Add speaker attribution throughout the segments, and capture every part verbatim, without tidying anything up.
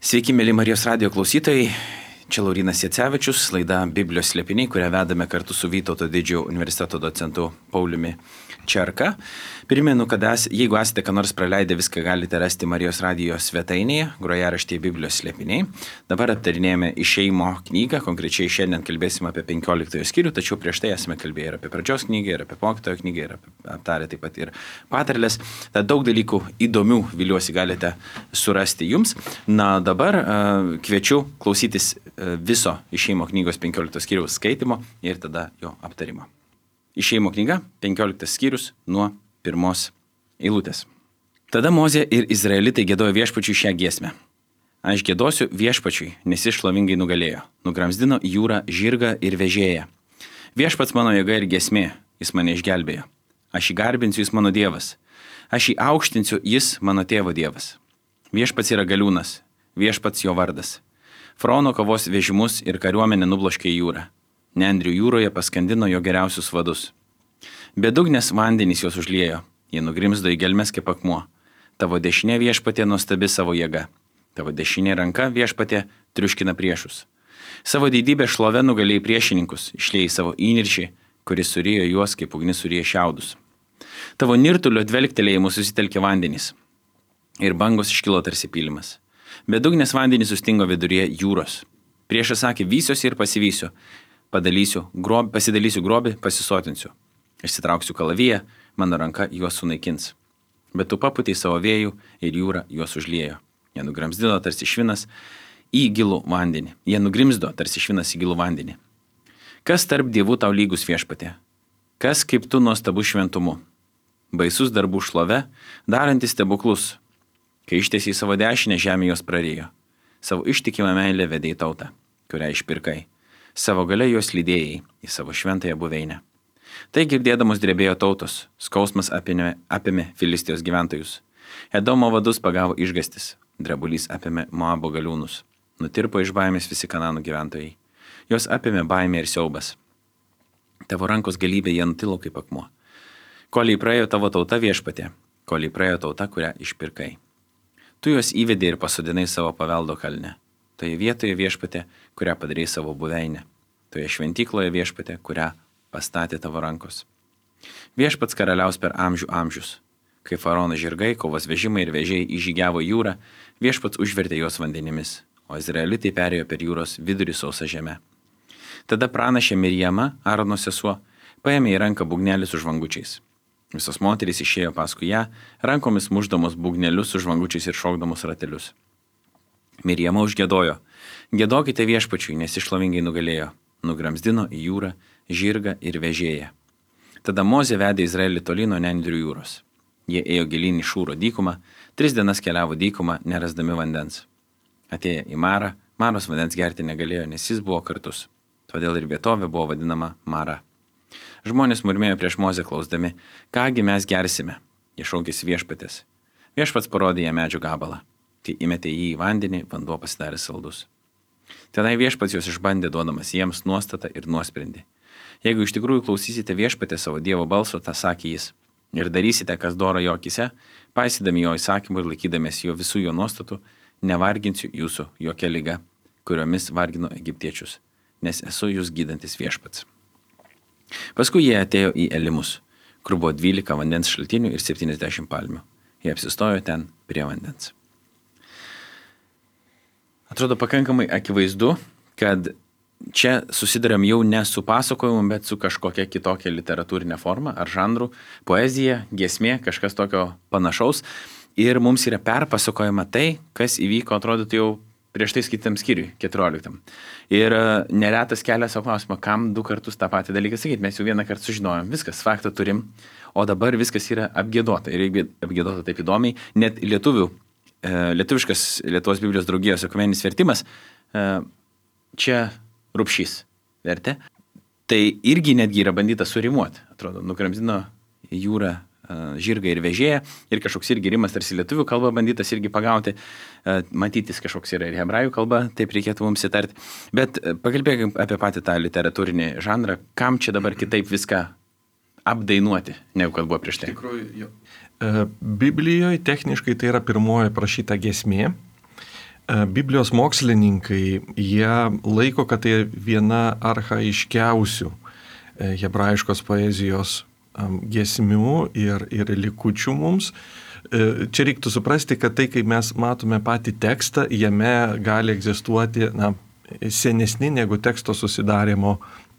Speaker 1: Sveiki, mėly Marijos radijo klausytojai. Čia Laurynas Jacevičius, laida Biblijos slėpiniai, kurią vedame kartu su Vytauto didžiojo universiteto docentu Pauliumi Čerka. Primenu, kad es, jeigu esate ką nors praleidę, viską galite rasti Marijos radijo svetainėje, grojaraštyje Biblijos slėpiniai. Dabar aptarinėjame Išėjimo knygą, konkrečiai šiandien kalbėsime apie penkioliktojo skyrių, tačiau prieš tai esame kalbėję ir apie pradžios knygą, ir apie mokytojo knygą, ir apie, aptarę taip pat ir patarlės. Tad daug dalykų įdomių, viliuosi, galite surasti jums. Na, dabar uh, kviečiu klausytis uh, viso Išėjimo knygos penkioliktojo skyriaus skaitimo ir tada jo aptarimo. Išėjimo knyga, penkioliktas skyrius nuo pirmos eilutės. Tada Mozė ir Izraelitai giedojo viešpačiui šią giesmę. Aš giedosiu viešpačiui, nes jis šlovingai nugalėjo. Nugramzdino į jūrą žirgą ir vežėją. Viešpats mano jėga ir giesmė, jis mane išgelbėjo. Aš jį garbinsiu, jis mano dievas. Aš jį aukštinsiu, jis mano tėvo dievas. Viešpats yra galiūnas, viešpats jo vardas. Faraono kovos vežimus ir kariuomenę nubloškė į jūrą. Nendrių jūroje paskandino jo geriausius vadus. Bedugnės vandenys juos užliejo, jie nugrimzdo į gelmes kaip akmuo. Tavo dešinė viešpatė nuostabi savo jėga. Tavo dešinė ranka viešpatė triuškina priešus. Savo didybę šlove nugalėjai priešininkus, išliejai savo įniršį, kuris surijo juos kaip ugnis surija šiaudus. Tavo nirtulio dvelgtelėjimu susitelkė vandenys ir bangos iškilo tarsi pylimas. Bedugnės vandenys sustingo viduryje jūros. Priešas sakė, vysiuosi ir pasivysiu. Padalysiu, grob, pasidalysiu grobį, pasisotinsiu. Išsitrauksiu kalaviją, mano ranka juos sunaikins. Bet tu paputei savo vėjų ir jūra juos užliejo. Jie nugramzdino tarsi švinas į gilų vandenį. Jie nugrimzdo tarsi švinas į gilų vandenį. Kas tarp dievų tau lygus viešpatė? Kas kaip tu nuostabu šventumu? Baisus darbų šlove, darantis stebuklus. Kai ištiesiai savo dešinę, žemė jos prarijo. Savo ištikimą meilę vedei tautą, kurią išpirkai. Savo galia jos lydėjai į savo šventąją buveinę. Tai girdėdamos drebėjo tautos, skausmas apėmė, apėmė Filistijos gyventojus. Edomo vadus pagavo išgastis, drebulys apėmė Moabo galiūnus. Nutirpo iš baimės visi Kananų gyventojai. Jos apėmė baimė ir siaubas. Tavo rankos galybė jie nutilo kaip akmuo. Koliai praėjo tavo tauta viešpatė, koliai praėjo tauta, kurią išpirkai. Tu juos įvedė ir pasodinai savo paveldo kalne. Toje vietoje viešpatė, kurią padarei savo buveinę. Toje šventykloje viešpatė, kurią pastatė tavo rankos. Viešpats karaliaus per amžių amžius. Kai faraono žirgai, kovos vežimai ir vežėjai įžygiavo jūrą, viešpats užvertė juos vandenimis, o izraelitai perėjo per jūros vidurį sausą žemę. Tada pranašė Mirjama, Arono sesuo, paėmė į ranką būgnelį su žvangučiais. Visos moterys išėjo paskui ją, rankomis mušdamos būgnelius su žvangučiais ir šokdamos ratelius. Mirjama užgiedojo. Giedokite viešpačiui, nes išlovingai nugalėjo. Nugramzdino į jūrą žirgą ir vežėją. Tada Mozė vedė Izraelį tolyn nuo Nendrių jūros. Jie ėjo gilyn į Šūro dykumą, tris dienas keliavo dykumą, nerasdami vandens. Atėję į Marą, Maros vandens gerti negalėjo, nes jis buvo kartus. Todėl ir vietovė buvo vadinama Mara. Žmonės murmėjo prieš Mozę klausdami, kągi mes gersime. Jie šaukėsi viešpatės. Viešpats parodė ją medžio gabalą. Kai įmetė jį į vandenį, vanduo pasidarė saldus. Tenai viešpats juos išbandė, duodamas jiems nuostatą ir nuosprendį. Jeigu iš tikrųjų klausysite viešpatę savo Dievo balso, tą sakė jis, ir darysite, kas dora jo akise, paisydami jo įsakymų ir laikydamės jo visų jo nuostatų, nevarginsiu jūsų jokia liga, kuriomis vargino egiptiečius, nes esu jūs gydantis viešpats. Paskui jie atėjo į Elimus, kur buvo dvylika vandens šaltinių ir septyniasdešimt palmių. Jie apsistojo ten prie vandens. Atrodo pakankamai akivaizdu, kad čia susiduriam jau ne su pasakojimu, bet su kažkokia kitokia literatūrinė forma ar žanrų, poezija, giesmė, kažkas tokio panašaus. Ir mums yra perpasakojama tai, kas įvyko, atrodytų jau prieš tai skaitytam skyriui, keturioliktam. Ir neretas kelia savo klausimą, kam du kartus tą patį dalyką sakyti. Mes jau vieną kartą sužinojom, viskas, faktą turim, o dabar viskas yra apgiedota. Ir apgiedota taip įdomiai, net lietuvių. Lietuviškas Lietuvos Biblijos draugijos ekumeninis vertimas, čia Rupšys vertė, tai irgi netgi yra bandyta surimuoti, atrodo, nugramzdino į jūrą žirgą ir vežėją ir kažkoks irgi rimas tarsi lietuvių kalba bandytas irgi pagauti, matytis kažkoks yra ir hebrajų kalba, taip reikėtų mums įtarti, bet pakalbėkim apie patį tą literatūrinį žanrą, kam čia dabar kitaip viską apdainuoti, negu kad buvo prieš tai.
Speaker 2: Tikrųjų, jo. Biblijoje techniškai tai yra pirmoji prašyta giesmė. Biblijos mokslininkai, jie laiko, kad tai viena archaiškiausių hebrajiškos poezijos giesmių ir, ir likučių mums. Čia reiktų suprasti, kad tai, kai mes matome patį tekstą, jame gali egzistuoti na, senesni negu teksto susidarimo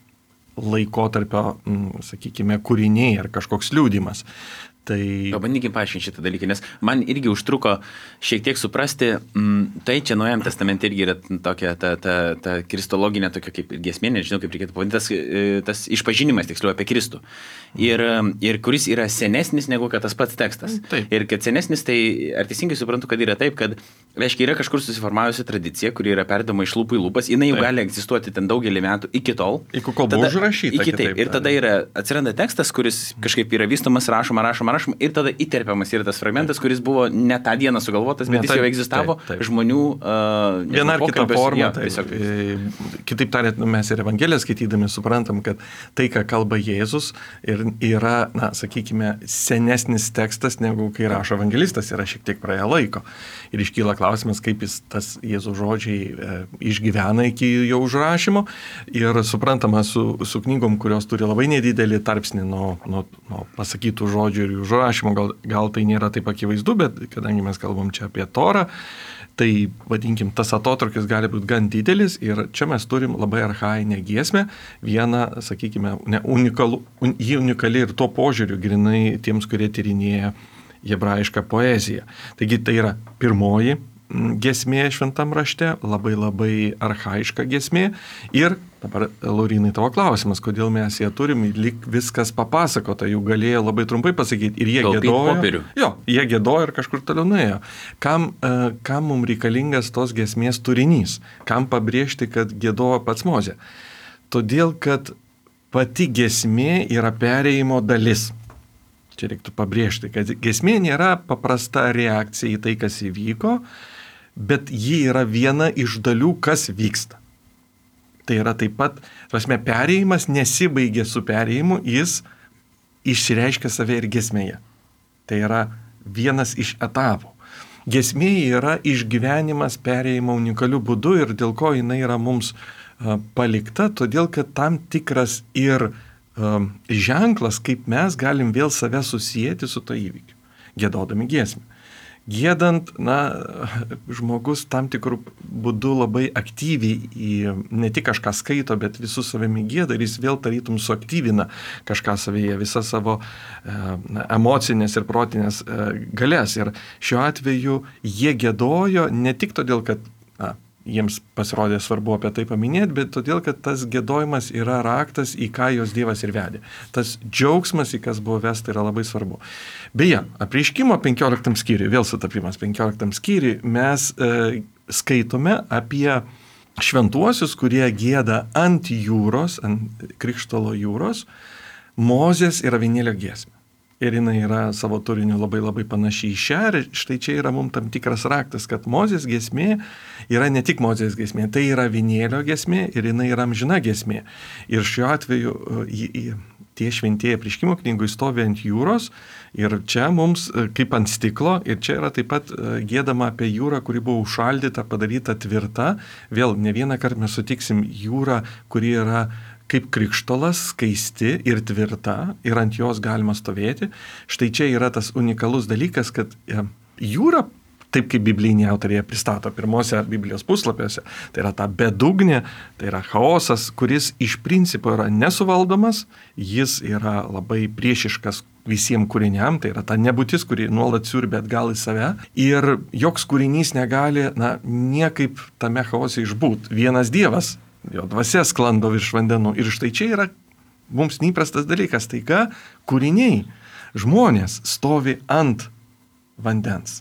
Speaker 2: laikotarpio, sakykime, kūriniai ar kažkoks liudimas. Tai...
Speaker 1: Pabandykim paaiškinti šitą dalyką, nes man irgi užtruko šiek tiek suprasti, m, tai čia Naujajam testamente irgi yra tokia, ta, ta, ta kristologinė tokia kaip giesmė, nežinau kaip reikėtų pavadinti, tas, tas išpažinimas, tiksliau, apie Kristų. Ir, ir kuris yra senesnis negu kad tas pats tekstas.
Speaker 2: Taip.
Speaker 1: Ir kad senesnis, tai ar teisingai suprantu, kad yra taip, kad, reiškia, yra kažkur susiformavusi tradicija, kuri yra perdama iš lūpų į lūpas, jinai jau taip. Gali egzistuoti ten daugelį metų iki tol.
Speaker 2: Iki kol buvo užrašyta.
Speaker 1: Iki taip. Ir tada yra, atsiranda tekstas, kuris kažkaip yra vystomas, rašoma, rašoma, rašoma, ir tada įterpiamas yra tas fragmentas, kuris buvo ne tą dieną sugalvotas, bet ne, jis jau egzistavo taip, taip. Žmonių uh,
Speaker 2: viena ar kita forma.
Speaker 1: Ja,
Speaker 2: tiesiog, kitaip tariant, mes ir Evangeliją skaitydami suprantam, kad tai, ką kalba Jėzus, ir yra, na, sakykime, senesnis tekstas, negu kai rašo evangelistas, yra šiek tiek praėję laiko. Ir iškyla klausimas, kaip jis tas Jėzaus žodžiai e, išgyvena iki jo užrašymo. Ir suprantama, su, su knygom, kurios turi labai nedidelį tarpsnį nuo, nuo, nuo pasakytų žodžių ir jų užrašymo, gal, gal tai nėra taip akivaizdu, bet kadangi mes kalbam čia apie Torą, tai, vadinkim, tas atotrukis gali būti gan didelis ir čia mes turim labai archainę giesmę, vieną, sakykime, ne, unikalu, un, jį unikali ir tuo požiūriu grinai tiems, kurie tyrinėja hebrajišką poeziją. Taigi tai yra pirmoji giesmė šventam rašte, labai labai archaiška giesmė ir dabar, Laurynai, tavo klausimas, kodėl mes ją turim, lyg viskas papasakota, jų galėjo labai trumpai pasakyti ir jie
Speaker 1: Taupyt
Speaker 2: giedojo.
Speaker 1: Popierių.
Speaker 2: Jo, jie giedojo ir kažkur toliau nuėjo. Kam, uh, kam mums reikalingas tos giesmės turinys? Kam pabrėžti, kad giedojo pats Mozė? Todėl, kad pati giesmė yra perėjimo dalis. Čia reiktų pabrėžti, kad giesmė nėra paprasta reakcija į tai, kas įvyko, bet ji yra viena iš dalių, kas vyksta. Tai yra taip pat, prasme, perėjimas nesibaigia su perėjimu, jis išreiškia save ir giesmėje. Tai yra vienas iš etapų. Giesmė yra išgyvenimas perėjimo unikaliu būdu ir dėl ko jinai yra mums uh, palikta, todėl kad tam tikras ir uh, ženklas, kaip mes galim vėl save susijęti su to įvykiu, giedodami giesmę. Giedant, na, žmogus tam tikrų būdų labai aktyviai į, ne tik kažką skaito, bet visus savimi gieda ir jis vėl tarytum suaktyvina kažką savyje, visą savo na, emocinės ir protinės galės. Ir šiuo atveju jie giedojo ne tik todėl, kad na, jiems pasirodė svarbu apie tai paminėti, bet todėl, kad tas giedojimas yra raktas, į ką jos Dievas ir vedė. Tas džiaugsmas, į kas buvo vesta, yra labai svarbu. Beje, Apreiškimo penkioliktam skyriui, vėl sutapimas penkioliktam skyriui, mes e, skaitome apie šventuosius, kurie gieda ant jūros, ant Krikštolo jūros, Mozės ir avinėlio giesmė. Ir jinai yra savo turiniu labai labai panašiai į šią. Ir štai čia yra mums tam tikras raktas, kad Mozės giesmė yra ne tik Mozės giesmė, tai yra avinėlio giesmė ir jinai yra amžina giesmė. Ir šiuo atveju į, į, tie šventieji Apreiškimo knygoj stovi ant jūros ir čia mums kaip ant stiklo ir čia yra taip pat giedama apie jūrą, kuri buvo užšaldyta, padaryta tvirta. Vėl ne vieną kartą mes sutiksim jūrą, kuri yra kaip krikštolas, skaisti ir tvirta, ir ant jos galima stovėti. Štai čia yra tas unikalus dalykas, kad jūra, taip kaip biblijiniai autoriai pristato pirmose Biblijos puslapiuose, tai yra ta bedugnė, tai yra chaosas, kuris iš principo yra nesuvaldomas, jis yra labai priešiškas visiems kūriniam, tai yra ta nebūtis, kuri nuolat siurbia atgal į save, ir joks kūrinys negali, na, niekaip tame chaose išbūt. Vienas Dievas, jo dvasia sklando virš vandenų. Ir štai čia yra mums neįprastas dalykas. Taiga kūriniai, žmonės stovi ant vandens.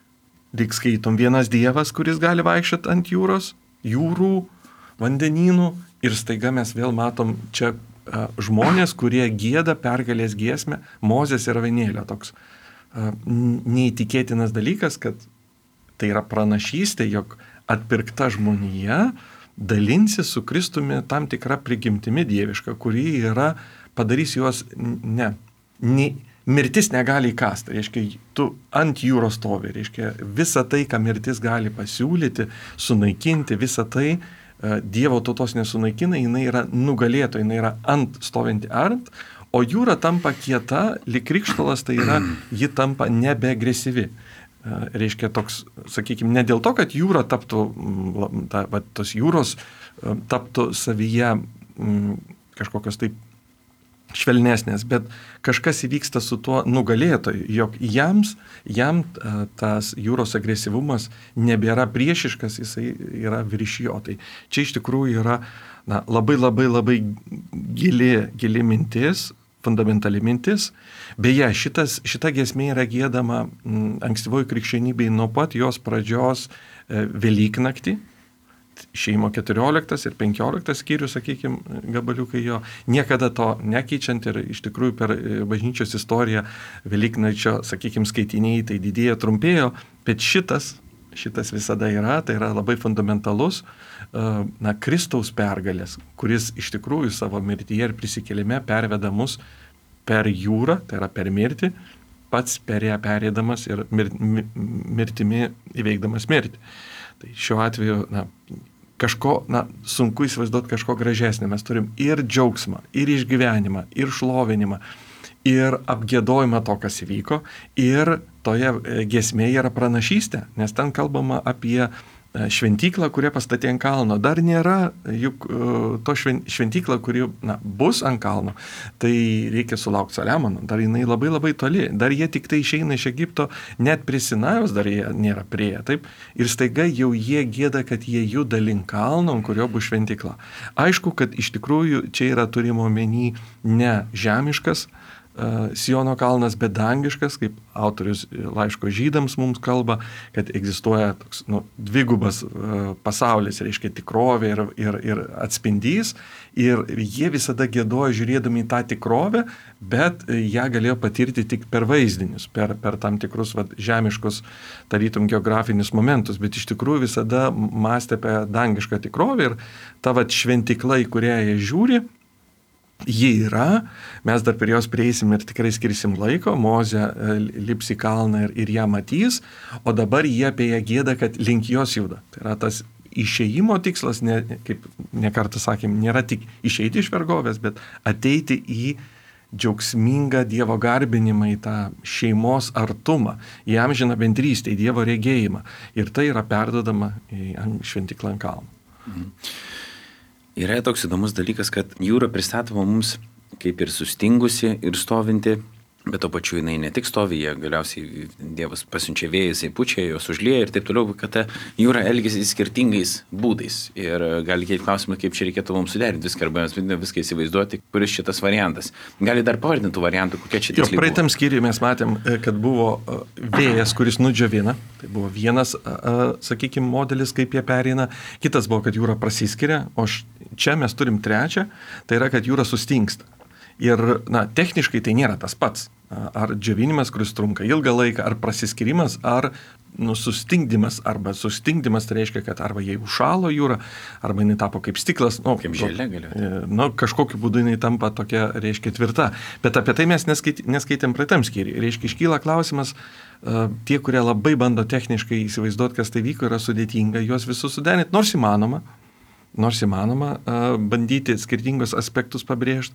Speaker 2: Lyg skaitom vienas Dievas, kuris gali vaikščioti ant jūros, jūrų, vandenynų. Ir staiga mes vėl matom čia a, žmonės, kurie gieda pergalės giesmę, Mozės ir avinėlio. Toks a, neįtikėtinas dalykas, kad tai yra pranašystė, jog atpirkta žmonija dalinsi su Kristumi tam tikra prigimtimi dieviška, kuri yra, padarys juos ne, ne, mirtis negali įkasti, reiškia, tu ant jūros stovi, reiškia, visa tai, ką mirtis gali pasiūlyti, sunaikinti, visa tai Dievo tautos nesunaikina, jinai yra nugalėto, jinai yra ant stovinti ant, o jūra tampa kieta, lyg krikštolas, tai yra, ji tampa nebeagresyvi. Reiškia toks, sakykime, ne dėl to, kad jūra taptų, ta, va, tos jūros taptų savyje m, kažkokios taip švelnesnės, bet kažkas įvyksta su tuo nugalėtoju, jog jams, jam tas jūros agresyvumas nebėra priešiškas, jisai yra virš jo. Tai čia iš tikrųjų yra na, labai labai labai gili, gili mintis, fundamentali mintis. Beje, šitas, šita giesmė yra giedama ankstyvoji krikščionybėje nuo pat jos pradžios e, Velyknaktį. Šeimo keturioliktas ir penkioliktas skyrius, sakykime, gabaliukai jo, niekada to nekeičiant ir iš tikrųjų per bažnyčios istoriją Velyknakčio, sakykime, skaitiniai tai didėja, trumpėjo, bet šitas, šitas visada yra, tai yra labai fundamentalus, na, Kristaus pergalės, kuris iš tikrųjų savo mirtyje ir prisikėlime perveda mus per jūrą, tai yra per mirtį, pats per ją perėdamas ir mir, mirtimi įveikdamas mirtį. Tai šiuo atveju, na, kažko, na, sunku įsivaizduoti kažko gražesnio. Mes turim ir džiaugsmą, ir išgyvenimą, ir šlovinimą, ir apgiedojimą to, kas įvyko, ir toje giesmėje yra pranašystė, nes ten kalbama apie šventyklą, kurią pastatė ant kalno. Dar nėra juk to šventyklą, kuri na, bus ant kalno, tai reikia sulaukti Saliamono, dar jinai labai labai toli, dar jie tik tai išeina iš Egipto, net prie Sinajaus dar jie nėra prieėję, taip, ir staiga jau jie gieda, kad jie juda link kalno, ant kurio bus šventykla. Aišku, kad iš tikrųjų čia yra turimo omeny ne žemiškas Siono kalnas, bet dangiškas, kaip autorius laiško žydams mums kalba, kad egzistuoja toks nu, dvigubas uh, pasaulis, reiškia tikrovė ir, ir, ir atspindys, ir jie visada giedojo žiūrėdami į tą tikrovę, bet ją galėjo patirti tik per vaizdinius, per, per tam tikrus vat, žemiškus, tarytum geografinius momentus, bet iš tikrųjų visada mąstė apie dangišką tikrovę ir ta vat, šventykla, į kurią jie žiūri, ji yra, mes dar prie jos prieisim ir tikrai skirsim laiko, Mozė lips į kalną ir, ir ją matys, o dabar jie apie ją gieda, kad link jos juda. Tai yra tas išėjimo tikslas, ne, kaip nekartą sakėm, nėra tik išeiti iš vergovės, bet ateiti į džiaugsmingą Dievo garbinimą, į tą šeimos artumą, į amžiną bendrystę, į Dievo regėjimą. Ir tai yra perduodama į šventyklą ant kalno.
Speaker 1: Mhm. Yra toks įdomus dalykas, kad jūra pristatoma mums kaip ir sustingusi ir stovinti, bet to pačiu jinai ne tik stovi, jie galiausiai Dievas pasiunčia vėjus, jisai pučia, jos užlieja ir taip toliau, kad ta jūra elgiasi skirtingais būdais. Ir gali kelti klausimą, kaip čia reikėtų mums suderinti viską, arba mes viską įsivaizduoti, kuris šitas variantas. Gali dar pavardintų variantų, kokie čia tiksliai buvo.
Speaker 2: Praeitam skyriui mes matėm, kad buvo vėjas, kuris nudžiovina. Tai buvo vienas, sakykime, modelis, kaip jie pereina. Kitas buvo, kad jūra prasiskiria, o čia mes turim trečią, tai yra, kad jūra sustingsta. Ir, na, techniškai tai nėra tas pats. Ar džiovinimas, kuris trunka ilgą laiką, ar prasiskirimas, ar nu, sustingdymas, arba sustingdymas, tai reiškia, kad arba jie užšalo jūra, arba jinai tapo kaip stiklas, nu,
Speaker 1: kaip želė galėjo.
Speaker 2: Nu, kažkokiu būdu jinai tampa tokia, reiškia, tvirta. Bet apie tai mes neskait, neskaitėm praeitam skyriui. Reiškia, iškyla klausimas, uh, tie, kurie labai bando techniškai įsivaizduoti, kas tai vyko, yra sudėtinga juos visus suderinti, nors įmanoma. Nors įmanoma uh, bandyti skirtingus aspektus pabrėžti,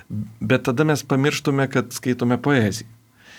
Speaker 2: bet tada mes pamirštume, kad skaitome poeziją.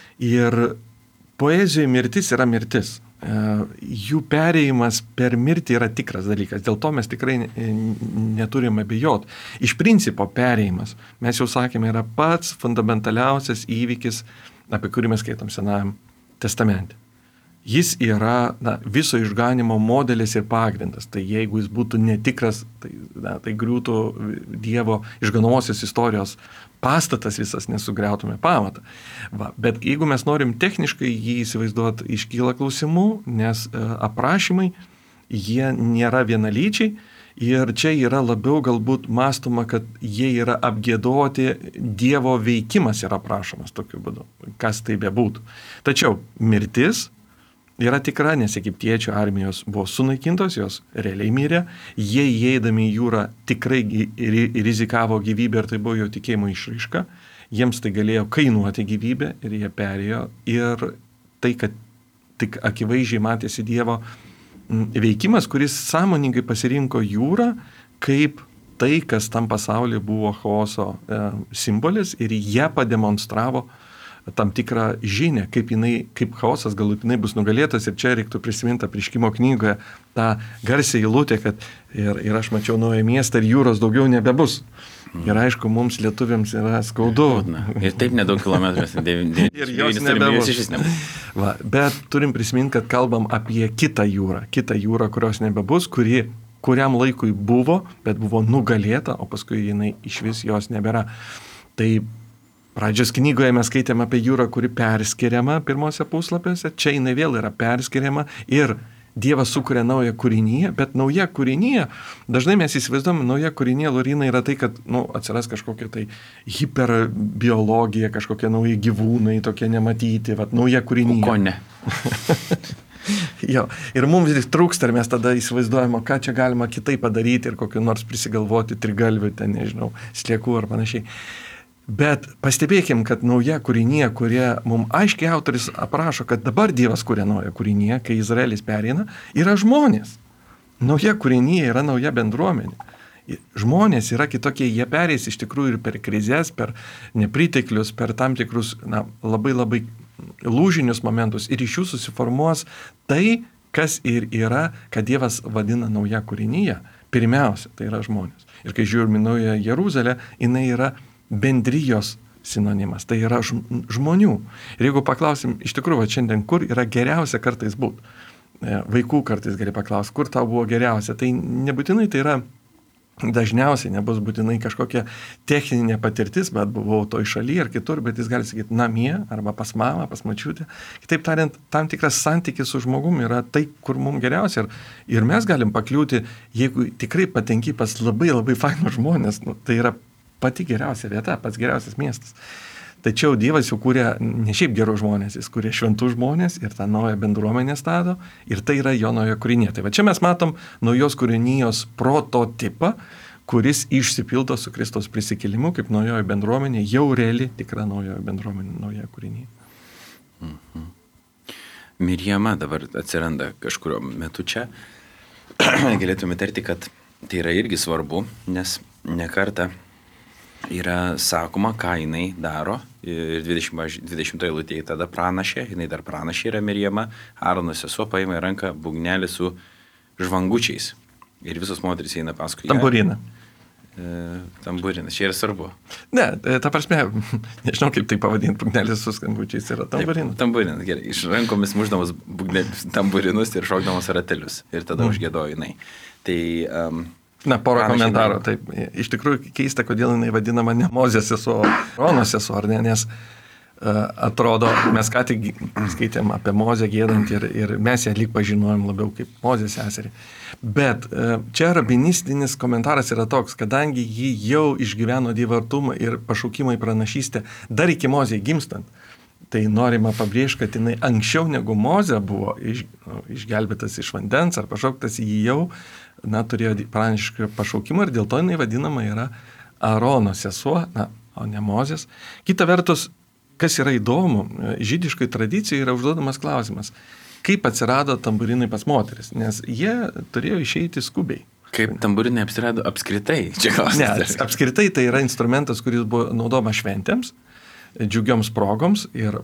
Speaker 2: Ir poezijoje mirtis yra mirtis. Uh, jų perėjimas per mirtį yra tikras dalykas, dėl to mes tikrai neturime bijoti. Iš principo perėjimas, mes jau sakėme, yra pats fundamentaliausias įvykis, apie kurį mes skaitom Senajam testamente. Jis yra na, viso išganimo modelis ir pagrindas. Tai jeigu jis būtų netikras, tai, na, tai griūtų Dievo išganomosios istorijos pastatas visas, nesugriautume pamatą. Va, bet jeigu mes norim techniškai jį įsivaizduoti, iškyla klausimų, nes e, aprašymai, jie nėra vienalyčiai ir čia yra labiau galbūt mąstoma, kad jie yra apgiedoti, Dievo veikimas yra aprašomas tokiu būdu, kas tai bebūtų. Tačiau mirtis yra tikra, nes egiptiečių armijos buvo sunaikintos, jos realiai mirė, jie įeidami į jūrą tikrai rizikavo gyvybę ir tai buvo jo tikėjimo išraiška. jiems tai galėjo kainuoti gyvybę ir jie perėjo. Ir tai, kad tik akivaizdžiai matėsi Dievo veikimas, kuris sąmoningai pasirinko jūrą kaip tai, kas tam pasaulyje buvo chaoso e, simbolis ir ją pademonstravo tam tikrą žinią, kaip, jinai, kaip chaosas galutinai bus nugalėtas. Ir čia reiktų prisiminti Apreiškimo knygoje tą garsią eilutę, kad ir, ir aš mačiau naują miestą ir jūros daugiau nebebus. Ir aišku, mums lietuviams yra skaudu.
Speaker 1: Na, ir taip nedaug kilometrų.
Speaker 2: Ir jos nebebus. Va, bet turim prisiminti, kad kalbam apie kitą jūrą. Kitą jūrą, kurios nebebus, kuri kuriam laikui buvo, bet buvo nugalėta, o paskui jinai iš vis jos nebėra. Tai pradžios knygoje mes skaitėme apie jūrą, kuri perskiriama pirmose puslapiuose. Čia jinai vėl yra perskiriama ir Dievas sukuria naują kūrinyje, bet nauja kūrinyje, dažnai mes įsivaizduojame, nauja kūrinyje, Laurina, yra tai, kad nu, atsiras kažkokia tai hiperbiologija, kažkokie nauji gyvūnai, tokie nematyti, vat, nauja kūrinyje.
Speaker 1: Ko ne?
Speaker 2: Jo, ir mums vis trūksta, ir mes tada įsivaizduojame, ką čia galima kitaip padaryti ir kokiu nors prisigalvoti trigalvių, ten, nežinau, sliekų ar panašiai. Bet pastebėkim, kad nauja kūrinyje, kurie mums aiškiai autoris aprašo, kad dabar Dievas kuria naują kūrinyje, kai Izraelis pereina, yra žmonės. Nauja kūrinyje yra nauja bendruomenė. Žmonės yra kitokie, jie perės iš tikrųjų ir per krizės, per nepriteklius, per tam tikrus na, labai labai lūžinius momentus ir iš jų susiformuos tai, kas ir yra, kad Dievas vadina nauja kūrinyje. Pirmiausia, tai yra žmonės. Ir kai žiūrime naują Jeruzalę, jinai yra bendrijos sinonimas, tai yra žmonių. Ir jeigu paklausim, iš tikrųjų, šiandien, kur yra geriausia kartais būt, vaikų kartais gali paklausti, kur tau buvo geriausia, tai nebūtinai tai yra, dažniausiai nebus būtinai kažkokia techninė patirtis, bet buvau toj šalyje ar kitur, bet jis gali sakyti namie, arba pas mamą, pas mačiutę. Kitaip tariant, tam tikras santykis su žmogumi yra tai, kur mums geriausia. Ir, ir mes galim pakliūti, jeigu tikrai patenki pas labai labai fainus žmonės, nu, tai yra pati geriausia vieta, pats geriausias miestas. Tačiau Dievas jau kūrė ne šiaip gerus žmonės, jis kūrė šventų žmonės ir tą naują bendruomenę stato ir tai yra jo nauja kūrinė. Tai va čia mes matom naujos kūrinijos prototipą, kuris išsipildo su Kristaus prisikėlimu, kaip naujoji bendruomenė, jau reali tikra naujoji bendruomenė, nauja kūrinė.
Speaker 1: Mhm. Mirjama dabar atsiranda kažkurio metu čia. Galėtume tarti, kad tai yra irgi svarbu, nes ne kartą yra sakoma, ką jinai daro. Ir dvidešimtoje eilutėje tada pranašė, jinai dar pranašė yra Mirjama, Aarono sesuo paima į ranką būgnelį su žvangučiais. Ir visos moterys eina paskui ją.
Speaker 2: Tamburiną.
Speaker 1: E, tamburinas, čia yra svarbu.
Speaker 2: Ne, ta prasme, nežinau kaip tai pavadinti, būgnelis su skambučiais yra tamburinas.
Speaker 1: Tamburinas, gerai. Iš rankomis muždamos tamburinus ir šokdamos ratelius. Ir tada mm. užgėdojo jinai. Tai... Um,
Speaker 2: Na, porą komentarų. Taip, iš tikrųjų keista, kodėl jinai vadinama ne Mozės sesuo, o Aarono sesuo, ar ne, nes uh, atrodo, mes ką tik skaitėm apie Mozę giedant ir, ir mes ją lyg pažinojom labiau kaip Mozės seserį. Bet uh, čia rabinistinis komentaras yra toks, kadangi ji jau išgyveno Dievo artumą ir pašaukimą į pranašystę dar iki Mozei gimstant, tai norima pabrėžti, kad jinai anksčiau negu Mozė buvo iš, nu, išgelbėtas iš vandens ar pašauktas, jį jau na, turėjo pranašišką pašaukimą ir dėl to jinai vadinama yra Aarono sesuo, na, o ne Mozės. Kita vertus, kas yra įdomu, žydiškai tradicijai yra užduodamas klausimas, kaip atsirado tamburinai pas moteris, nes jie turėjo išeiti skubiai.
Speaker 1: Kaip tamburinai apsirado apskritai? Čia klausimas.
Speaker 2: Ne, apskritai tai yra instrumentas, kuris buvo naudojamas šventėms, džiugioms progoms ir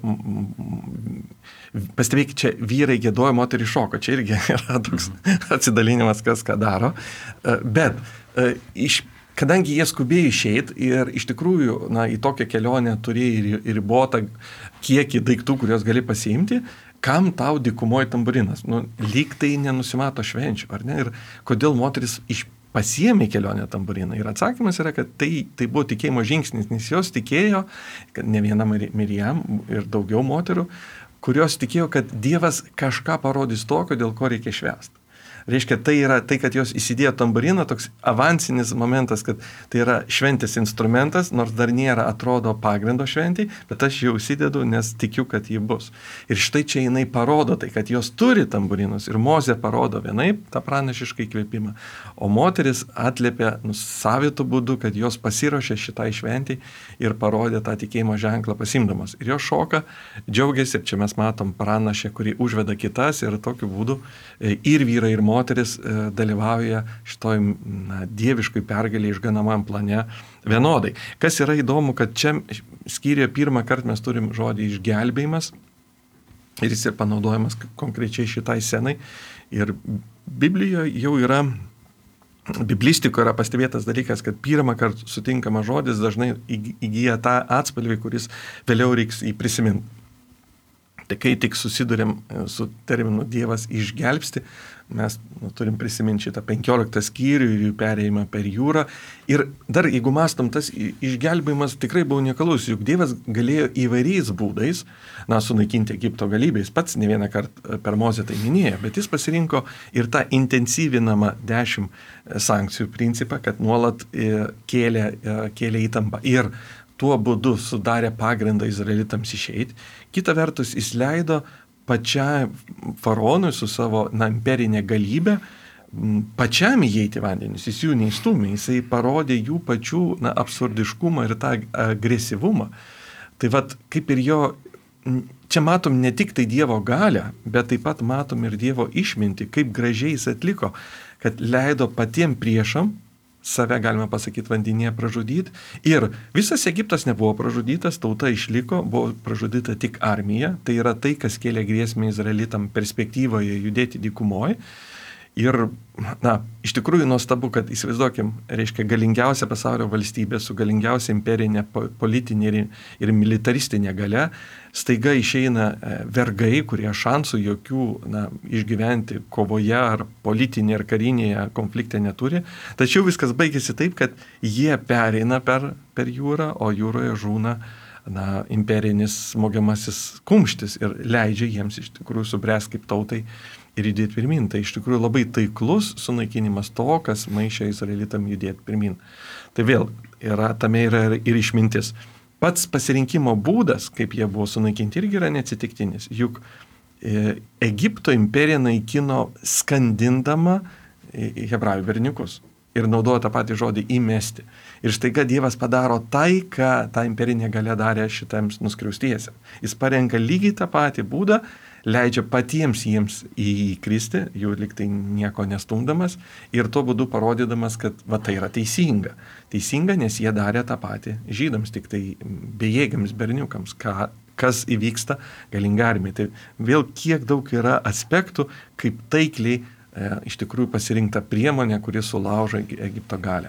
Speaker 2: pastebėkit, čia vyrai giedojo, moterys šoko, čia irgi yra toks atsidalinimas, kas ką daro, bet iš, kadangi jie skubėjo išeit ir iš tikrųjų na, į tokią kelionę turėjo ir ribotą kiekį daiktų, kuriuos gali pasiimti, kam tau dykumoje tamburinas? Nu, lyg tai nenusimato švenčių, ar ne? Ir kodėl moteris iš pasiėmė kelionę tamburiną. Ir atsakymas yra, kad tai, tai buvo tikėjimo žingsnis, nes jos tikėjo, kad ne viena Mirjam ir daugiau moterų, kurios tikėjo, kad Dievas kažką parodys tokio, dėl ko reikia švęsti. Reiškia, tai yra tai, kad jos įsidėjo tamburiną, toks avansinis momentas, kad tai yra šventės instrumentas, nors dar nėra, atrodo, pagrindo šventėj, bet aš jau įsidedu, nes tikiu, kad ji bus. Ir štai čia jinai parodo tai, kad jos turi tamburinus. Ir Mozė parodo vienaip tą pranašišką įkvėpimą, o moteris atliepia nu, savitų būdų, kad jos pasiruošė šitai šventėj ir parodė tą tikėjimo ženklą pasimdamos. Ir jos šoka, džiaugiasi, ir čia mes matom pranašę, kuri užveda kitas ir tokiu būdu ir vyrai, ir moteris dalyvauja šitoj na, dieviškai pergalė išganamam plane vienodai. Kas yra įdomu, kad čia skyriuje pirmą kartą mes turim žodį išgelbėjimas ir jis ir panaudojamas konkrečiai šitai scenai. Ir Biblijoje jau yra, biblistikoje yra pastebėtas dalykas, kad pirmą kartą sutinkamas žodis dažnai įgyja tą atspalvį, kuris vėliau reiks jį prisiminti. Tai kai tik susidurėm su terminu Dievas išgelbsti, mes nu, turim prisiminti šitą penkioliktą skyrių ir jų perėjimą per jūrą. Ir dar, jeigu mastom, tas išgelbėjimas tikrai buvo unikalus, juk Dievas galėjo įvairiais būdais, na, sunaikinti Egipto galybę. Jis pats ne vieną kartą per Mozę tai minėjo, bet jis pasirinko ir tą intensyvinamą dešimt sankcijų principą, kad nuolat kėlė, kėlė įtampą. Ir tuo būdu sudarė pagrindą izraelitams išeiti. Kita vertus, jis leido pačiam faraonui su savo na, imperinė galybė pačiam įeiti vandenis. Jis jų neįstumė, jisai parodė jų pačių na, absurdiškumą ir tą agresyvumą. Tai vat, kaip ir jo, čia matom ne tik tai Dievo galią, bet taip pat matom ir Dievo išmintį, kaip gražiai jis atliko, kad leido patiem priešam save, galime pasakyti, vandenyje pražudyti. Ir visas Egiptas nebuvo pražudytas, tauta išliko, buvo pražudyta tik armija. Tai yra tai, kas kėlė grėsmę izraelitam perspektyvoje judėti dykumoje. Ir, na, iš tikrųjų nuostabu, kad įsivaizduokim, reiškia, galingiausia pasaulio valstybė su galingiausia imperinė politinė ir, ir militaristinė galia, staiga išeina vergai, kurie šansų jokių na, išgyventi kovoje ar politinėje ar karinėje konflikte neturi. Tačiau viskas baigėsi taip, kad jie pereina per, per jūrą, o jūroje žūna na, imperinis smogiamasis kumštis ir leidžia jiems iš tikrųjų subręs kaip tautai ir judėti pirmin. Tai iš tikrųjų labai taiklus sunaikinimas to, kas maišė izraelitam judėti pirmin. Tai vėl, yra, tame yra ir išmintis. Pats pasirinkimo būdas, kaip jie buvo sunaikinti, irgi yra neatsitiktinis. Juk e, Egipto imperija naikino skandindama e, hebrajų berniukus ir naudojo tą patį žodį įmesti. Ir staiga Dievas padaro tai, ką ta imperinė galia darė šitams nuskriaustiesiems. Jis parenka lygiai tą patį būdą, leidžia patiems jiems įkristi, jų liktai nieko nestumdamas ir tuo būdu parodydamas, kad va tai yra teisinga. Teisinga, nes jie darė tą patį žydams, tik tai bejėgiams berniukams, ką, kas įvyksta galinga armija. Tai vėl kiek daug yra aspektų, kaip taikliai e, iš tikrųjų pasirinkta priemonė, kuri sulaužo Egipto galią.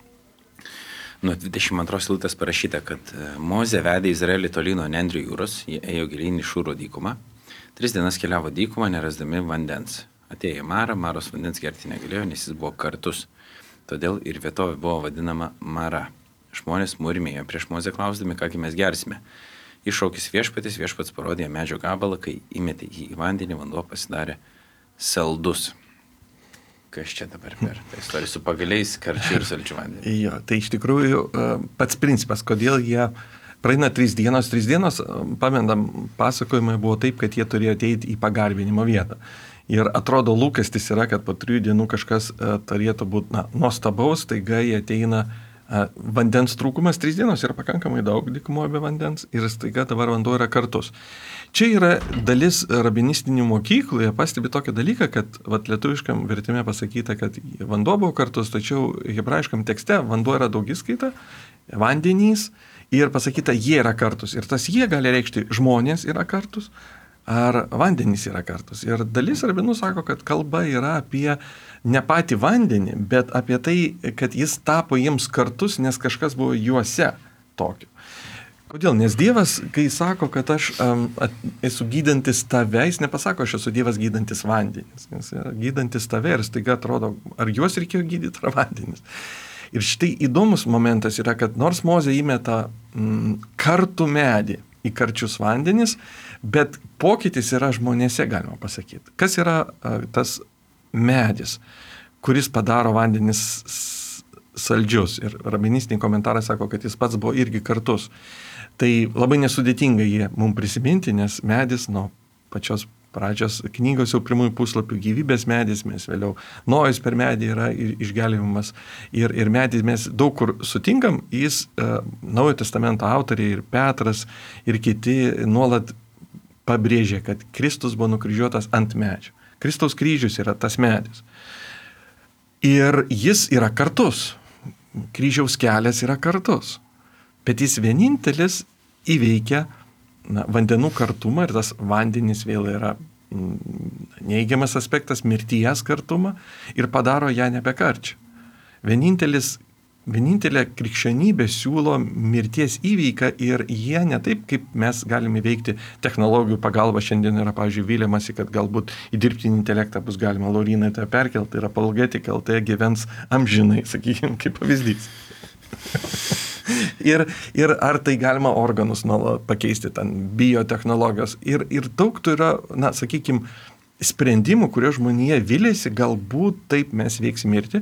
Speaker 1: Nuo dvidešimt antros eilutės parašyta, kad Mozė vedė Izraelį tolyn nuo Nendrių jūros, jie ėjo gilyn į Šūro dykumą. Tris dienas keliavo dykumą, nerasdami vandens. Atėjo į Marą, Maros vandens gerti negalėjo, nes jis buvo kartus. Todėl ir vietovė buvo vadinama Mara. Žmonės murmėjo prieš Mozę klausdami, kągi mes gersime. Iššaukęs viešpatis, viešpats parodė medžio gabalą, kai įmetė jį į vandenį, vanduo pasidarė saldus. Kas čia dabar per tą istoriją su pagaliais, karčiu ir saldžiu vandeniu?
Speaker 2: Jo, tai iš tikrųjų pats principas, kodėl jie praeina trys dienos, trys dienos, pamendam, pasakojimai buvo taip, kad jie turėjo ateiti į pagarbinimo vietą. Ir atrodo lūkestis yra, kad po trijų dienų kažkas uh, turėtų būti na, nuostabaus, taiga jie ateina uh, vandens trūkumas, trys dienos yra pakankamai daug dykumoje be vandens ir staiga dabar vanduo yra kartus. Čia yra dalis rabinistinių mokyklų, jie pastebi tokį dalyką, kad vat, lietuviškam vertime pasakyta, kad vanduo buvo kartus, tačiau hebrajiškam tekste vanduo yra daugiskaita, vandenys, ir pasakyta, jie yra kartus. Ir tas jie gali reikšti žmonės yra kartus, ar vandenys yra kartus. Ir dalis rabinų sako, kad kalba yra apie ne patį vandenį, bet apie tai, kad jis tapo jiems kartus, nes kažkas buvo juose tokio. Kodėl? Nes Dievas, kai sako, kad aš um, at, esu gydantis tave, jis nepasako, aš esu Dievas gydantis vandenis. Jis yra gydantis tave ir staiga atrodo, ar juos reikėjo gydyti, ar vandenis. Ir štai įdomus momentas yra, kad nors Mozė įmeta mm, kartų medį į karčius vandenis, bet pokytis yra žmonėse, galima pasakyti. Kas yra a, tas medis, kuris padaro vandenis saldžius. Ir rabinistiniai komentarai sako, kad jis pats buvo irgi kartus. Tai labai nesudėtinga jį mums prisiminti, nes medis nuo pačios pradžios knygos jau pirmųjų puslapių gyvybės medis, mes vėliau Nojus per medį yra išgelbėjimas. Ir, ir medį mes daug kur sutinkam, jis uh, Naujojo testamento autoriai ir Petras ir kiti nuolat pabrėžė, kad Kristus buvo nukryžiuotas ant medžio. Kristaus kryžius yra tas medis. Ir jis yra kartus. Kryžiaus kelias yra kartus. Bet jis vienintelis įveikia na, vandenų kartumą ir tas vandenis vėl yra neigiamas aspektas, mirties kartumą ir padaro ją nebekarčią. Vienintelis, vienintelė krikščionybė siūlo mirties įveiką ir jie ne taip, kaip mes galime veikti technologijų pagalba. Šiandien yra, pavyzdžiui, vyliamasi, kad galbūt į dirbtinį intelektą bus galima Lauryną tą perkelti ir apologetika L T gyvens amžinai, sakykime, kaip pavyzdys. Ir, ir ar tai galima organus nuolat pakeisti, ten biotechnologijos. Ir, ir daug tų yra, na, sakykime, sprendimų, kurio žmonija vilėsi, galbūt taip mes veiksim mirti.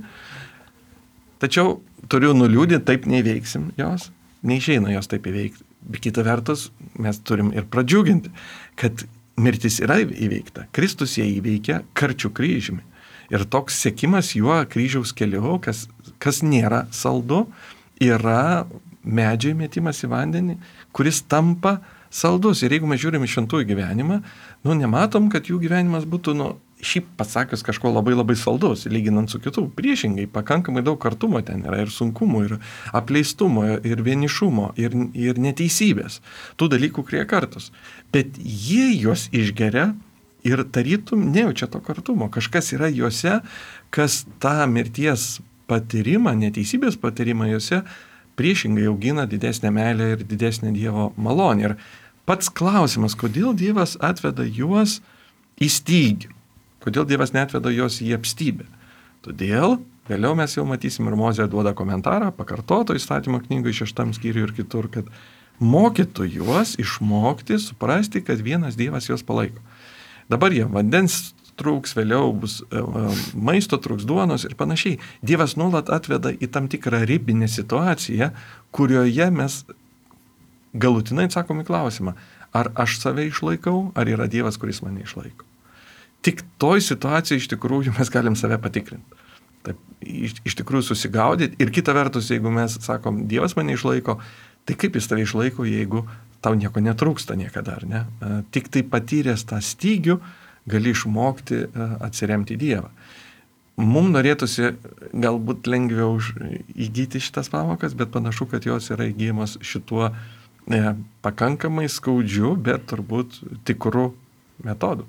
Speaker 2: Tačiau turiu nuliūdinti, taip neįveiksim jos, neišeina jos taip įveikti. Bet kita vertus, mes turim ir pradžiuginti, kad mirtis yra įveikta. Kristus ją įveikia karčių kryžiumi. Ir toks sekimas juo kryžiaus keliu, kas, kas nėra saldu, yra medžiai metimas į vandenį, kuris tampa saldus. Ir jeigu mes žiūrime šventųjų gyvenimą, nu, nematom, kad jų gyvenimas būtų, nu, šiaip pasakius kažko labai labai saldus, lyginant su kitų. Priešingai, pakankamai daug kartumo ten yra ir sunkumo, ir apleistumo, ir vienišumo, ir, ir neteisybės. Tų dalykų kurie kartus. Bet jie juos išgeria ir tarytum nejaučia to kartumo. Kažkas yra juose, kas tą mirties patyrimą, neteisybės patyrimą juose priešingai augina didesnę meilę ir didesnę Dievo malonę. Ir pats klausimas, kodėl Dievas atveda juos į stygių, kodėl Dievas neatveda juos į apstybę. Todėl vėliau mes jau matysim ir Mozė duoda komentarą, pakartoto įstatymo knygoje šeštam skyriuje ir kitur, kad mokytų juos išmokti, suprasti, kad vienas Dievas juos palaiko. Dabar jie vandens trūks, vėliau bus maisto, trūks duonos ir panašiai. Dievas nuolat atveda į tam tikrą ribinę situaciją, kurioje mes galutinai atsakome į klausimą, ar aš save išlaikau, ar yra Dievas, kuris mane išlaiko. Tik toj situacijai iš tikrųjų mes galim save patikrinti. Taip, iš, iš tikrųjų susigaudyti. Ir kita vertus, jeigu mes sakom, Dievas mane išlaiko, tai kaip jis tave išlaiko, jeigu tau nieko netrūksta niekada, ar ne? Tik tai patyręs tą stygių, gali išmokti atsiremti Dievą. Mums norėtųsi galbūt lengviau įgyti šitas pamokas, bet panašu, kad jos yra įgyjamos šituo e, pakankamai skaudžiu, bet turbūt tikrų metodų.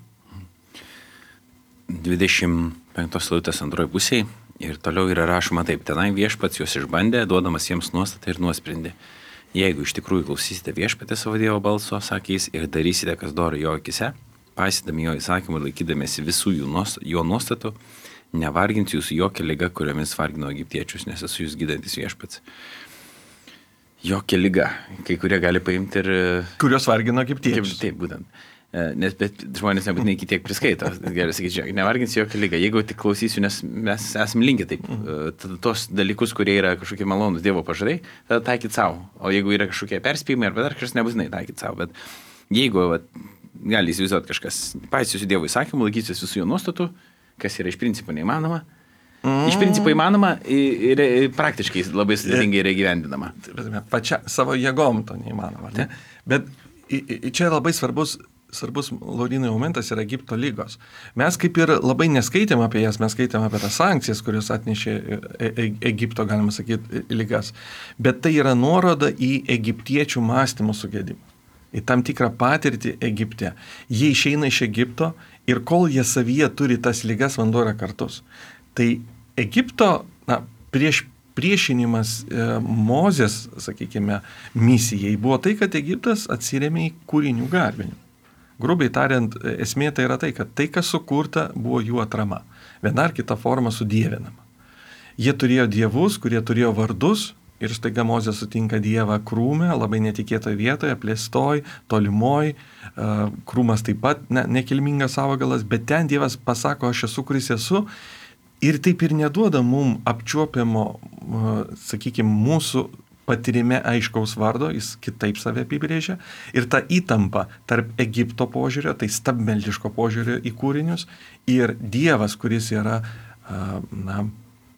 Speaker 1: dvidešimt penktos eilutės antroji pusėje ir toliau yra rašoma taip, tenai viešpats juos išbandė, duodamas jiems nuostatą ir nuosprendį. Jeigu iš tikrųjų klausysite viešpatį savo Dievo balso, sakė jis, ir darysite, kas dora jo akise, paisydami jo įsakymų ir laikydamėsi visų jų nuost, jo nuostatų, nevargins jūsų jokia liga, kuriomis vargino egiptiečius, nes esu jūs gydantis viešpats. Jokia liga, kai kurie gali paimti ir...
Speaker 2: Kurios vargino egiptiečius.
Speaker 1: Taip, būtent. Nes, bet žmonės nebūtinai iki tiek priskaito. Gerai sakyti, žiūrėk, nevargins jokia liga. Jeigu tik klausysiu, nes mes esame linkę taip, tada tos dalykus, kurie yra kažkokie malonus Dievo pažadai, tada taikyti savo. O jeigu yra kažkokie perspėjimai arba dar kažkas, nebūtinai taikyti savo. Bet jeigu va, gali įsivaizduoti kažkas, paisysiu Dievo įsakymų, laikysiu visų jo nuostatų, kas yra iš principo neįmanoma. Mm. Iš principo įmanoma ir, ir praktiškai labai sudėtingai yra įgyvendinama.
Speaker 2: Pačia savo jėgom to neįmanoma. Ne? Bet čia labai svarbus svarbus Laurynai momentas yra Egipto lygos. Mes kaip ir labai neskaitėm apie jas, mes skaitėm apie tas sankcijas, kurios atnešė Egipto, galima sakyti, lygas. Bet tai yra nuoroda į egiptiečių mąstymo sugedimą, į tam tikrą patirtį Egipte. Jie išeina iš Egipto ir kol jie savyje turi tas lygas, vanduo yra kartus. Tai Egipto na, prieš priešinimas e, Mozės, sakykime, misijai buvo tai, kad Egiptas atsirėmė į kūrinių garbinimą. Grubiai tariant, esmė tai yra tai, kad tai, kas sukurta, buvo jų atrama. Viena ar kita forma sudievinama. Jie turėjo dievus, kurie turėjo vardus, Ir staiga Mozė sutinka Dievą krūme, labai netikėtoje vietoje, plėstoj, tolimoj, krūmas taip pat ne, nekilmingas augalas, bet ten Dievas pasako, aš esu, kuris esu, ir taip ir neduoda mum apčiuopiamo, sakykime, mūsų patirime aiškaus vardo, jis kitaip save apibrėžia, ir ta įtampa tarp Egipto požiūrio, tai stabmeldiško požiūrio į kūrinius, ir Dievas, kuris yra, na,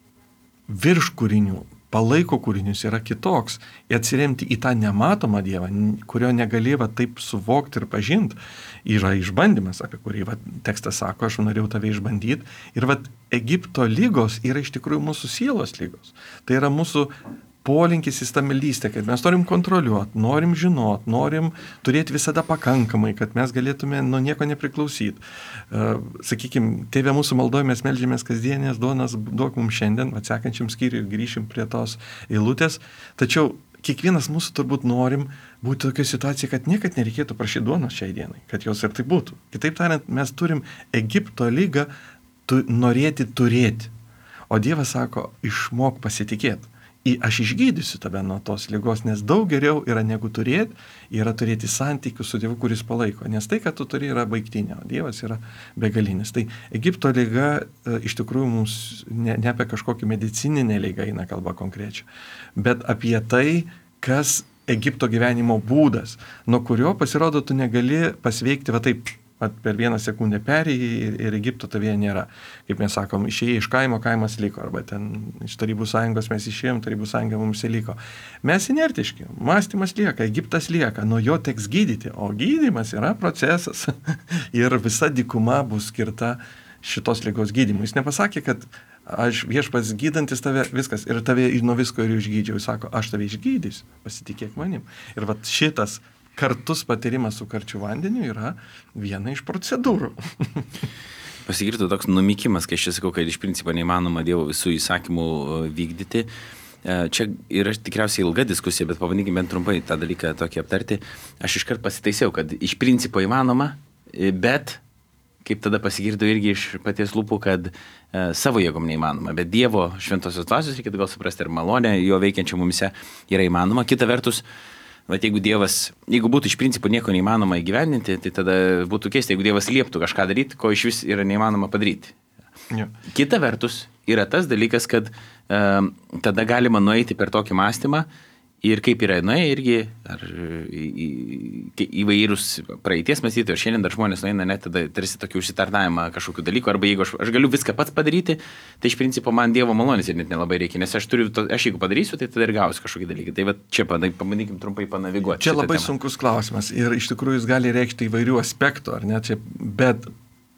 Speaker 2: virš kūrinių, palaiko kūrinius, yra kitoks. Ir atsiremti į tą nematomą Dievą, kurio negalėjai taip suvokti ir pažinti, yra išbandymas, apie kurį va, tekstas sako, aš norėjau tave išbandyti. Ir va, Egipto lygos yra iš tikrųjų mūsų sielos lygos. Tai yra mūsų polinkis į stabmeldystę, kad mes norim kontroliuoti, norim žinot, norim turėti visada pakankamai, kad mes galėtume nuo nieko nepriklausyti. Uh, sakykime, tėve mūsų maldoje mes meldžiamės kasdienės duonas duok mums šiandien, atsekančiam skyriui grįšim prie tos eilutės, tačiau kiekvienas mūsų turbūt norim būti tokioje situacijoje, kad niekad nereikėtų prašyti duonos šiai dienai, kad jos ir tai būtų. Kitaip tariant, mes turim Egipto lygą tu, norėti turėti, o Dievas sako, išmok pasitikėti. Aš išgydysiu tave nuo tos ligos, nes daug geriau yra negu turėti, yra turėti santykių su Dievu, kuris palaiko. Nes tai, kad tu turi, yra baigtinė, o Dievas yra begalinis. Tai Egipto liga iš tikrųjų mums ne, ne apie kažkokį medicininę ligą eina kalba konkrečią, bet apie tai, kas Egipto gyvenimo būdas, nuo kurio pasirodo tu negali pasveikti va taip. At per vieną sekundę perėjai ir, ir Egipto tavėje nėra. Kaip mes sakom, išėjai iš kaimo, kaimas liko, arba ten iš Tarybų sąjungos mes išėjom, Tarybų sąjunga mums liko. Mes inertiški, mąstymas lieka, Egiptas lieka, nuo jo teks gydyti, o gydymas yra procesas ir visa dykuma bus skirta šitos ligos gydymui. Jis nepasakė, kad aš viešpats gydantis tave, viskas, ir tave nuo visko ir išgydžiau. Jis sako, aš tave išgydysiu, pasitikėk manim. Ir vat šitas kartus patyrimas su karčiu vandeniu yra viena iš procedūrų.
Speaker 1: Pasigirtų toks numykimas, kai aš čia sakau, kad iš principo neįmanoma Dievo visų įsakymų vykdyti. Čia yra tikriausiai ilga diskusija, bet pabandykime bent trumpai tą dalyką tokį aptarti. Aš iškart pasitaisiau, kad iš principo įmanoma, bet kaip tada pasigirdo irgi iš paties lūpų, kad savo jėgom neįmanoma. Bet Dievo šventosios dvasios, reikėtų gal suprasti, ir malonė jo veikiančia mumise yra įmanoma. Kita vertus, bet jeigu Dievas, jeigu būtų iš principo nieko neįmanoma įgyvendinti, tai tada būtų keista, jeigu Dievas lieptų kažką daryti, ko iš vis yra neįmanoma padaryti. Ja. Kita vertus, yra tas dalykas, kad um, tada galima nueiti per tokį mąstymą ir kaip yra nuėję irgi, ar į, į, įvairūs praeities mąstyti, ir šiandien dar žmonės nueina net tada tarsi tokį užsitarnavimą kažkokių dalykų, arba jeigu aš, aš galiu viską pats padaryti, tai iš principo man Dievo malonės ir net nelabai reikia, nes aš turiu, to, aš jeigu padarysiu, tai tada ir gausiu kažkokį dalyką. Tai va čia pabandykim trumpai panaviguoti.
Speaker 2: Čia labai temą. Sunkus klausimas ir iš tikrųjų jis gali reikšti įvairių aspektų, ar ne, čia, bet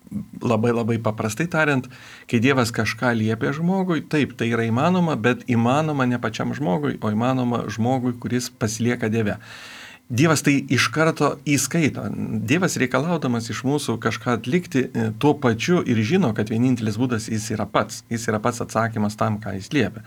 Speaker 2: labai labai paprastai tariant, kai Dievas kažką liepia žmogui, taip, tai yra įmanoma, bet įmanoma ne pačiam žmogui, o įmanoma žmogui, kuris pasilieka Dieve. Dievas tai iš karto įskaito. Dievas reikalaudamas iš mūsų kažką atlikti, tuo pačiu ir žino, kad vienintelis būdas jis yra pats. Jis yra pats atsakymas tam, ką jis liepia.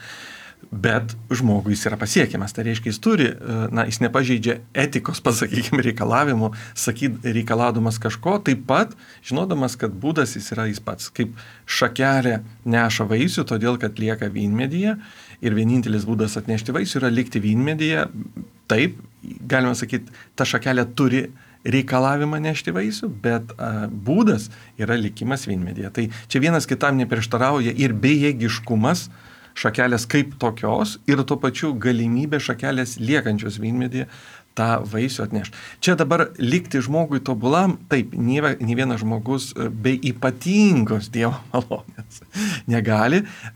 Speaker 2: Bet žmogui jis yra pasiekiamas, tai reiškia, jis turi, na, jis nepažeidžia etikos, pasakykime, reikalavimų, sakyt, reikalaudamas kažko, taip pat, žinodamas, kad būdas jis yra jis pats. Kaip šakelė neša vaisių, todėl, kad lieka vynmedyje ir vienintelis būdas atnešti vaisių yra likti vynmedyje, taip, galima sakyti, ta šakelė turi reikalavimą nešti vaisių, bet a, būdas yra likimas vynmedyje. Tai čia vienas kitam neprieštarauja ir bejėgiškumas šakelės kaip tokios ir tuo pačiu galimybė šakelės liekančios vynmedyje tą vaisių atnešti. Čia dabar likti žmogui tobulam, taip, nie, nie vienas žmogus be ypatingos Dievo malonės negali,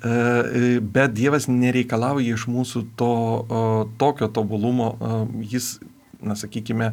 Speaker 2: bet Dievas nereikalauja iš mūsų to tokio tobulumo, jis, na sakykime,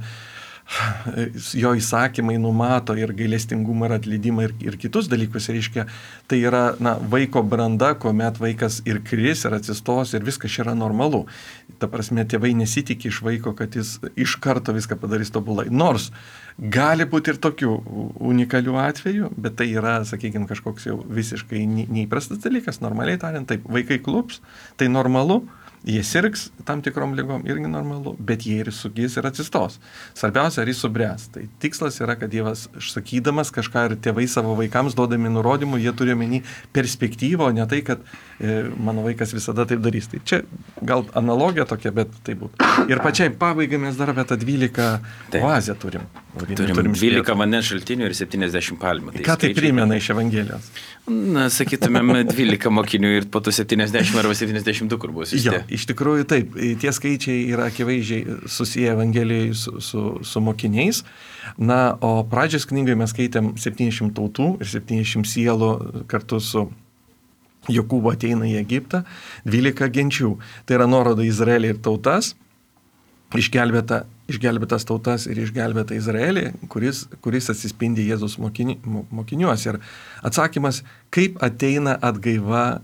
Speaker 2: jo įsakymai numato ir gailestingumą ir atleidimą ir, ir kitus dalykus, reiškia, tai yra, na, vaiko branda, kuomet vaikas ir kris, ir atsistos, ir viskas yra normalu. Ta prasme, tėvai nesitikė iš vaiko, kad jis iš karto viską padarys tobulai. Nors gali būti ir tokių unikalių atvejų, bet tai yra, sakykime, kažkoks jau visiškai neįprastas dalykas, normaliai tariant, taip, vaikai klups, tai normalu. Jie sirgs tam tikrom ligom, irgi normalu, bet jie ir sugys ir atsistos. Svarbiausia, ar jis subręs. Tai tikslas yra, kad Dievas sakydamas kažką ir tėvai savo vaikams duodami nurodymų, jie turi omeny perspektyvą, o ne tai, kad e, mano vaikas visada taip darys. Tai čia gal analogija tokia, bet tai būtų. Ir pačiai pabaigai mes dar apie tą dvylika oazę turim.
Speaker 1: Turim, turim dvylika vandens šaltinių ir septyniasdešimt palmių.
Speaker 2: Tai ką tai primena iš Evangelijos?
Speaker 1: Na, sakytumėm, dvylika mokinių ir po to septyniasdešimt arba septyniasdešimt du, kur bus.
Speaker 2: Jo, iš tikrųjų taip, tie skaičiai yra akivaizdžiai susiję Evangelijai su, su, su mokiniais. Na, o pradžios knygai mes skaitėm septyniasdešimt tautų ir septyniasdešimt sielų kartu su Jokūbu ateina į Egiptą, dvylika genčių. Tai yra nuoroda Izraelį ir tautas, išgelbėta, išgelbėtas tautas ir išgelbėta Izraelį, kuris, kuris atsispindi Jėzus mokini, mokiniuos. Ir atsakymas, kaip ateina atgaiva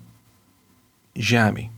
Speaker 2: žemėj.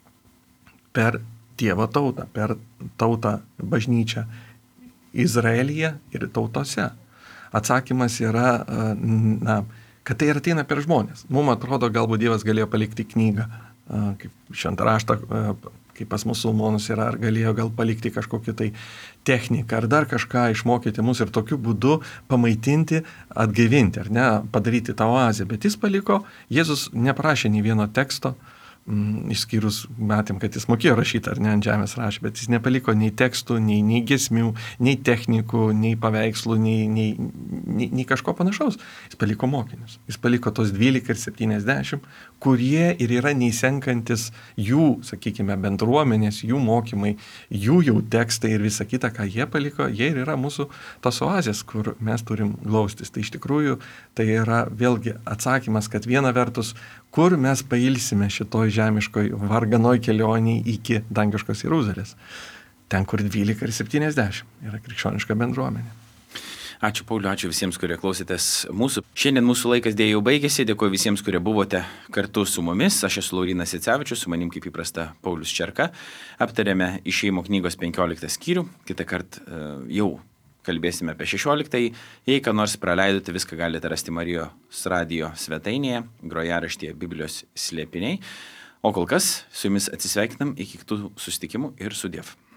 Speaker 2: Per Dievo tautą, per tautą bažnyčią Izraelyje ir tautose. Atsakymas yra, na, kad tai ir ateina per žmonės. Mums atrodo, galbūt Dievas galėjo palikti knygą, kaip šventą raštą, kaip pas musulmonus yra, ar galėjo gal palikti kažkokį tai techniką, ar dar kažką išmokyti mus ir tokiu būdu pamaitinti, atgaivinti, ar ne, padaryti tą oazę. Bet jis paliko, Jėzus neprašė nei vieno teksto, išskyrus matėm, kad jis mokėjo rašyti, ar ne, ant žemės rašė, bet jis nepaliko nei tekstų, nei, nei giesmių, nei technikų, nei paveikslų, nei, nei, nei, nei kažko panašaus. Jis paliko mokinius. Jis paliko tos dvylika ir septyniasdešimt, kurie ir yra neįsenkantis jų, sakykime, bendruomenės, jų mokymai, jų jau tekstai ir visa kita, ką jie paliko, jie ir yra mūsų tos oazės, kur mes turim glaustis. Tai iš tikrųjų tai yra vėlgi atsakymas, kad viena vertus, kur mes pailsime šitoj žemiškoj varganoj kelionėj iki dangiškos Jeruzalės. Ten, kur dvylika ir septyniasdešimt yra krikščioniška bendruomenė.
Speaker 1: Ačiū Pauliu, ačiū visiems, kurie klausėtės mūsų. Šiandien mūsų laikas dėja jau baigėsi. Dėkuoju visiems, kurie buvote kartu su mumis. Aš esu Laurynas Jacevičius, su manim kaip įprasta Paulius Čerka. Aptarėme Išėjimo knygos penkioliktą skyrių. Kitą kartą uh, jau kalbėsime apie šešioliktąjį. Jei ką nors praleidote, viską galite rasti Marijos radijo svetainėje, grojaraštyje Biblijos slėpiniai. O kol kas su jumis atsisveikinam iki kitų susitikimų ir sudiev.